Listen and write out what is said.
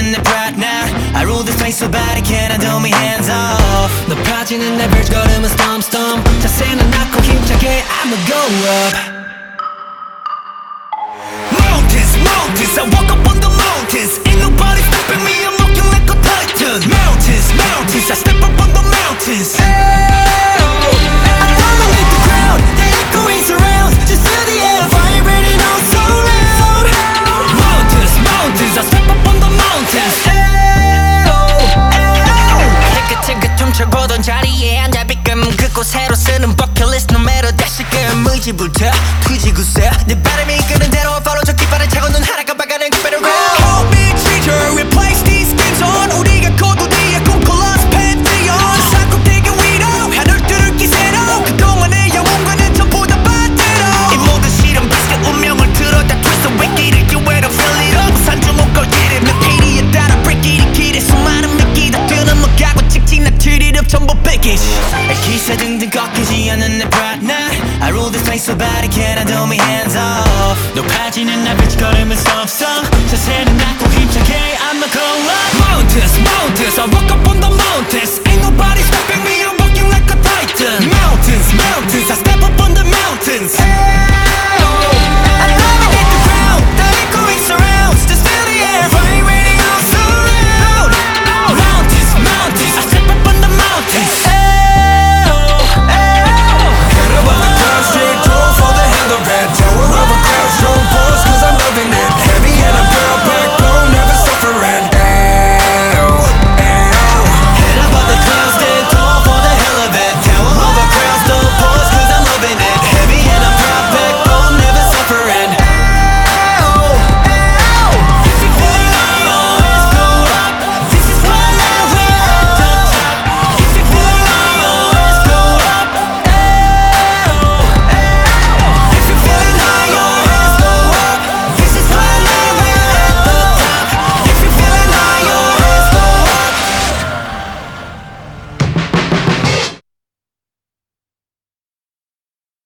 내 pride now. I rule this place so bad I cannot do me hands off. 높아지는 내 발걸음은 stomp stomp. 자세는 낮고 힘차게 I'ma go up. Mountains, mountains, I walk up on the mountains. Ain't nobody stopping me, I'm walking like a titan. Mountains, mountains, I step up on the mountains. I dominate the crowd, the echoing surrounds. Just feel the air vibrating all so loud. Mountains, mountains, I step up on the mountains. 지긋지긋 훔쳐보던 자리에 앉아 비끔 그곳으로 쓰는 버킷리스트 노매로 다시금 의지부터 뒤지구세 내 바람이 이끄는 대로 follow 저 깃발을 차고 눈 하나 깜빡하는 그 better road. Hold me treasure, replace these skins on. 우리가 고도리의 꿈꿔lost pantheon. 저 산꼭대기 위로 하늘 뚫을 기세로 그동안의 영웅과는 전부 다 반대로 이 모든 실험 비슷한 운명을 들어 다 twist away 길을 기회로 fill it up 산중옥 걸기를 내 피리에 따라 break it 길에 수많은 미끼 다 뛰어넘어가고 직진한 트리를 전부 package. 기세 등등 꺾이지 않는 내 pride now. I rule this place so bad I cannot do me hands off. 높아지는 나 발걸음은 stomp stomp. 자세는 낮고 힘차게 I'ma go up. Mountains, mountains, I walk up on the mountains.